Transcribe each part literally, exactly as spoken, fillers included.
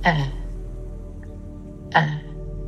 uh, uh,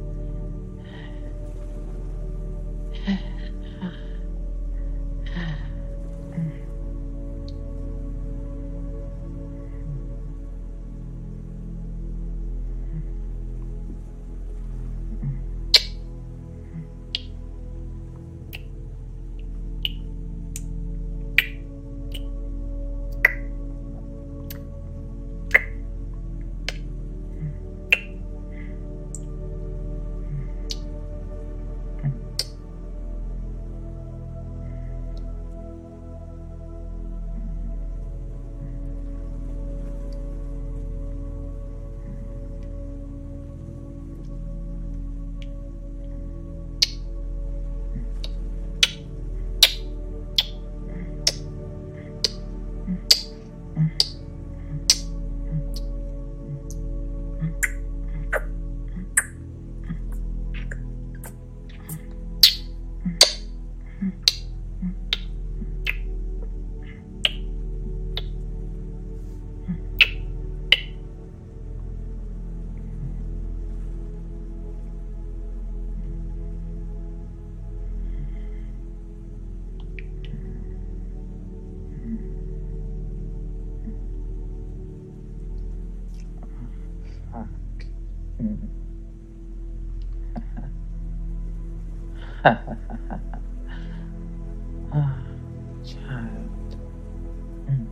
Ah, child. Mm.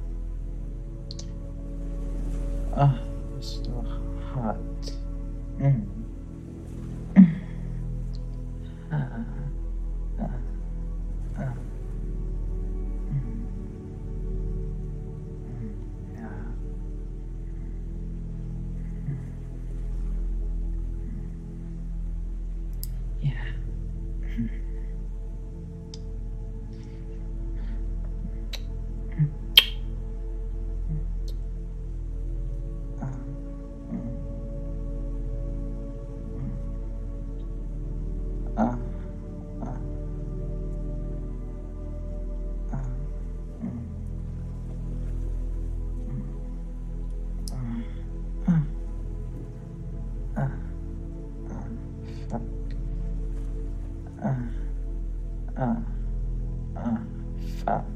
Ah, so hot. Mm. Ah, ah, ah. Mm. Mm. Yeah. Yeah. Ah, mm. Ah, ah, ah. Mm. Ah, ah, ah. Fuck. Ah, ah, ah. Fuck.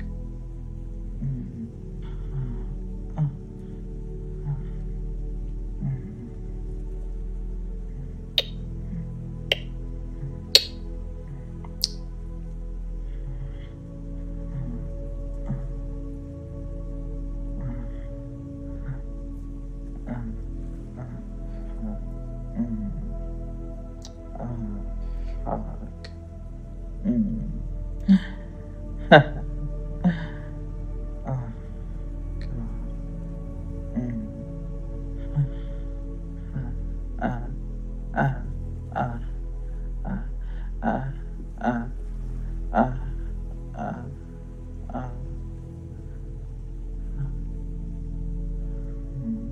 Mm. Ah, ah, ah. Mm. Ah, ah, fuck. Mm. Ah, fuck. Mm. Ah, God. Mm. Ah, ah, ah, ah, ah, ah, ah, ah, ah. Mm.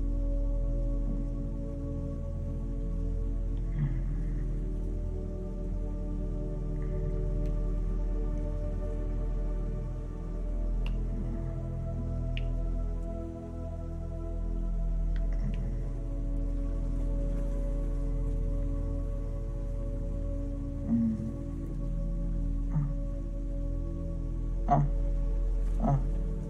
Mm. Ah, ah,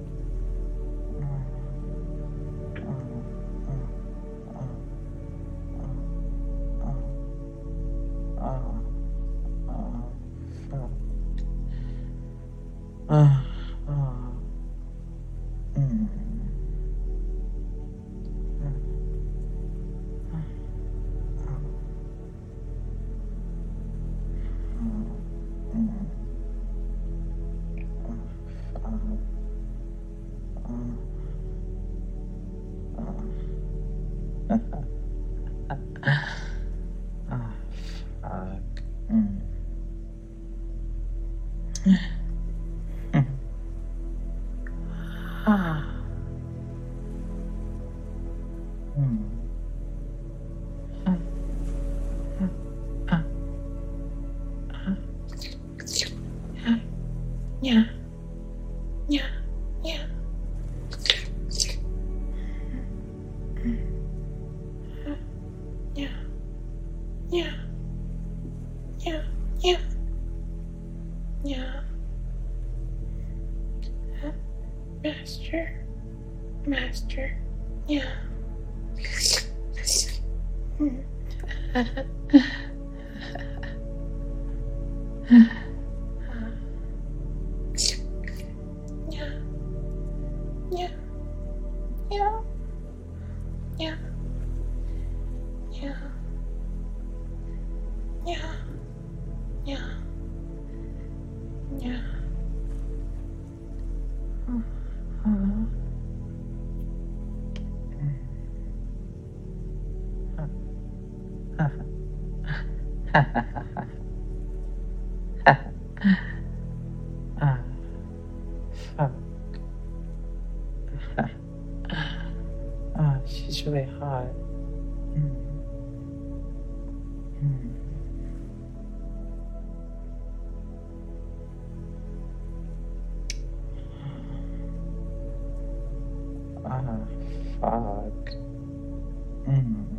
ah, ah. Mm. Ah, fuck. Mm. Ah. Mm. Ah, ah, ah. Yeah, yeah, yeah. Master. Master. Yeah. Hmm. Yeah. Yeah. Yeah. Yeah. Yeah. Yeah. Yeah. Yeah. Uh-huh. Ah, fuck. Ah, she's really hot. Mm. Mm. Ah, fuck. Mm.